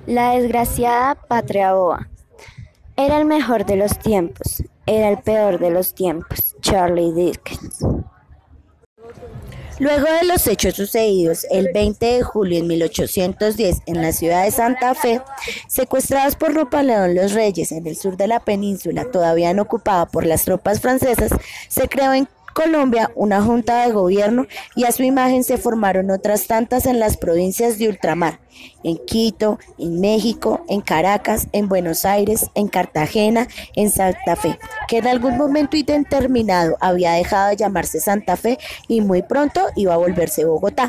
La desgraciada patria boba. Era el mejor de los tiempos, era el peor de los tiempos. Charlie Dickens. Luego de los hechos sucedidos el 20 de julio de 1810 en la ciudad de Santa Fe, secuestrados por Napoleón los Reyes en el sur de la península, todavía no ocupada por las tropas francesas, se creó en Colombia una junta de gobierno y a su imagen se formaron otras tantas en las provincias de ultramar, en Quito, en México, en Caracas, en Buenos Aires, en Cartagena, en Santa Fe, que en algún momento indeterminado había dejado de llamarse Santa Fe y muy pronto iba a volverse Bogotá.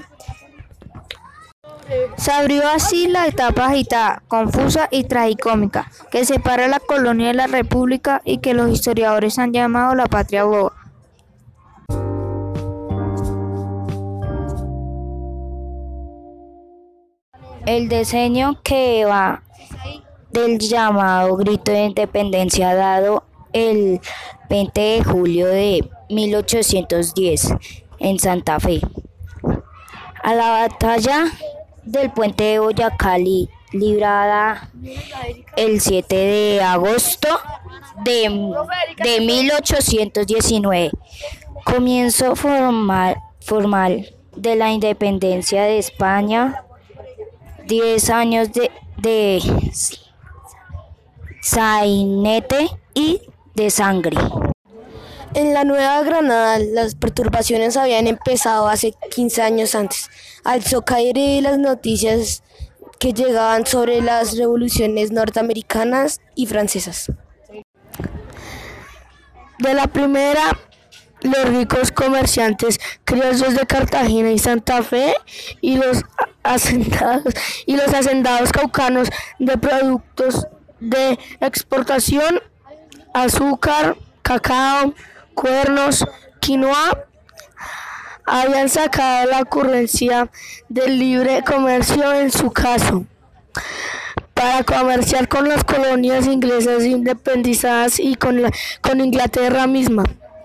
Se abrió así la etapa agitada, confusa y tragicómica que separa la colonia de la república y que los historiadores han llamado la patria boba. El diseño que va del llamado grito de independencia dado el 20 de julio de 1810 en Santa Fe. A la batalla del puente de Boyacá librada el 7 de agosto de 1819, comienzo formal de la independencia de España. 10 años de sainete y de sangre. En la Nueva Granada las perturbaciones habían empezado hace 15 años antes, al socaire las noticias que llegaban sobre las revoluciones norteamericanas y francesas. De la primera, los ricos comerciantes criollos de Cartagena y Santa Fe y los hacendados caucanos de productos de exportación, azúcar, cacao, cuernos, quinoa, habían sacado la ocurrencia del libre comercio en su caso, para comerciar con las colonias inglesas independizadas y con Inglaterra misma.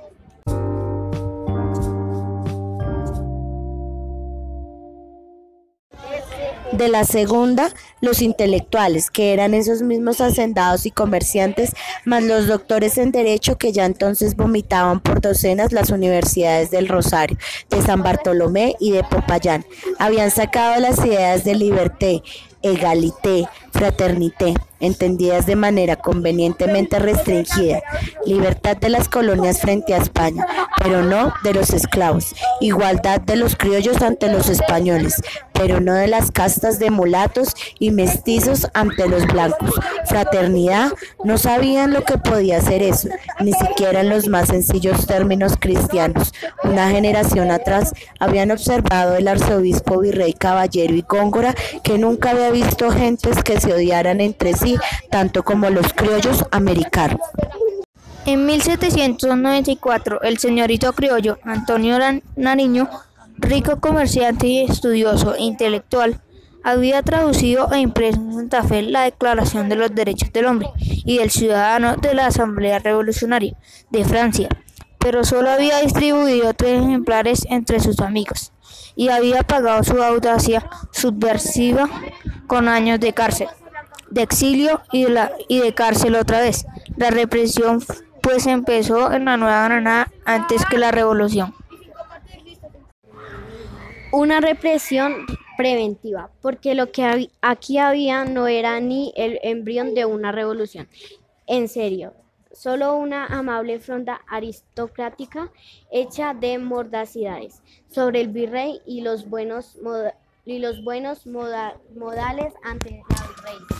De la segunda, los intelectuales, que eran esos mismos hacendados y comerciantes, más los doctores en Derecho que ya entonces vomitaban por docenas las universidades del Rosario, de San Bartolomé y de Popayán. Habían sacado las ideas de liberté, égalité, fraternité, entendidas de manera convenientemente restringida, libertad de las colonias frente a España, pero no de los esclavos, igualdad de los criollos ante los españoles, pero no de las castas de mulatos y mestizos ante los blancos, fraternidad, no sabían lo que podía ser eso, ni siquiera en los más sencillos términos cristianos. Una generación atrás habían observado el arzobispo Virrey Caballero y Góngora que nunca había visto gentes que se odiaran entre sí tanto como los criollos americanos. En 1794, el señorito criollo Antonio Nariño, rico comerciante y estudioso intelectual, había traducido e impreso en Santa Fe la Declaración de los Derechos del Hombre y del Ciudadano de la Asamblea Revolucionaria de Francia, pero solo había distribuido 3 ejemplares entre sus amigos y había pagado su audacia subversiva con años de cárcel, de exilio y de cárcel otra vez. La represión pues empezó en la Nueva Granada antes que la revolución. Una represión preventiva, porque lo que aquí había no era ni el embrión de una revolución. En serio, solo una amable fronda aristocrática hecha de mordacidades sobre el virrey y los buenos modales ante el rey.